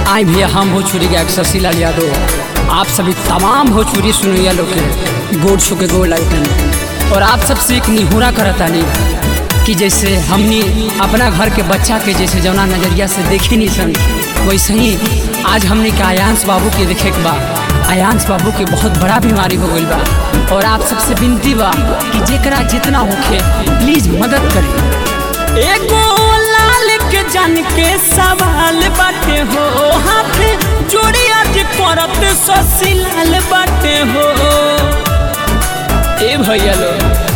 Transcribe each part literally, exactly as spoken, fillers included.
आई भी हम भोजपुरी गायक शशि लाल यादव आप सभी तमाम भोजपुरी सुनैया लोग के गोड़ छू के गोड़ लगतन और आप सबसे एक निहुरा करतानी कि जैसे हमनी अपना घर के बच्चा के जैसे जौना नजरिया से देखे नहीं सन वैसे ही आज हमने के आयांश बाबू के देखे के बा। आयांश बाबू के बहुत बड़ा बीमारी हो गई बा और आप सबसे विनती बा कि जेकरा जितना होखे प्लीज मदद करें। एगो लाल के जान के सवाल बाटे हो हाथ जोड़ी आज करत शशि लाल बाटे हो। ए भैया लो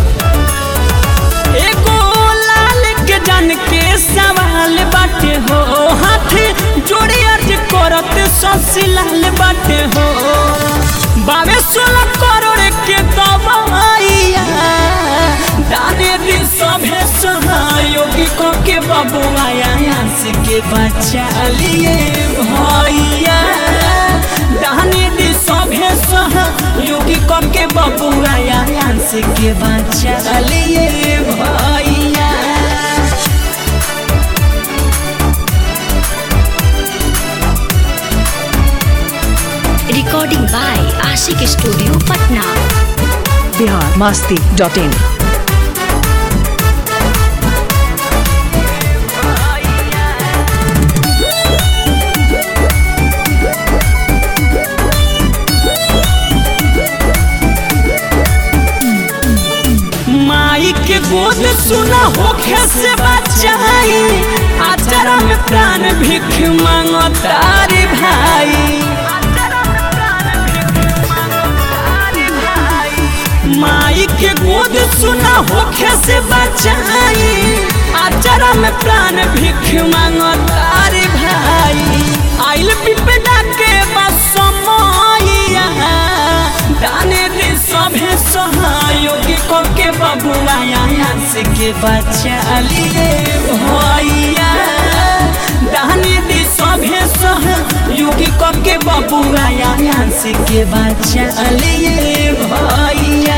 एगो लाल के जान के सवाल बाटे हो हाथ जोड़ी आज करत शशि लाल बाटे हो। बावे सोलह करोड़ के दवाइया दाने दी सभे सहयोगी को के बाबू आयांश के बचा लिए भैया दाने दी सभे सहयोगी को के बाबू आयांश के बचा लिए भैया। Recording by Ashiq studio Patna. Bihar Masti dot in. माई के गोद सुना होखे से बचाई आचरा में प्राण भिख मांगो तारी भाई। माई के गोद सुना होखे से बचाई आचरा में प्राण भिख मांगो तारी भाई। आइल विपदा के बसमैया दाने दे सभे सहयोगी को के बाबू आयांश के बचा लिए भैया दाने दे सभे सहयोगी को के बाबू आयांश के बचा लिए भैया।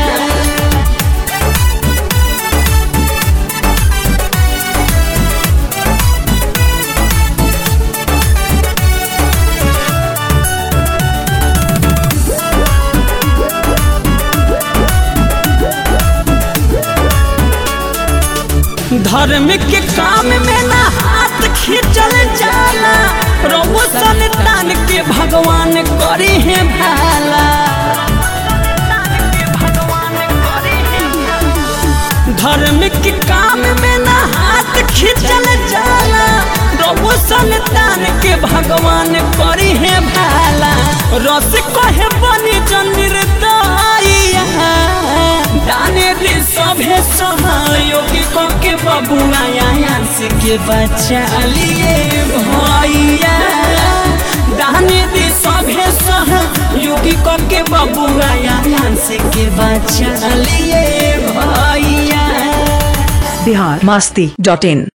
धर्म के काम में ना हाथ खींचल जाला प्रभु संतान के भगवान करे है भाला। धर्म के काम में ना हाथ खींचल जाला प्रभु संतान के भगवान करे है भाला। रस कहे बनी निर्दयिया दाने दे सभे सहयोगी को के बाबू आयांश के बचा लिए भैया दाने दे सभे सहयोगी को के बाबू आयांश के बचा लिए भैया। बिहार मस्ती डॉट इन।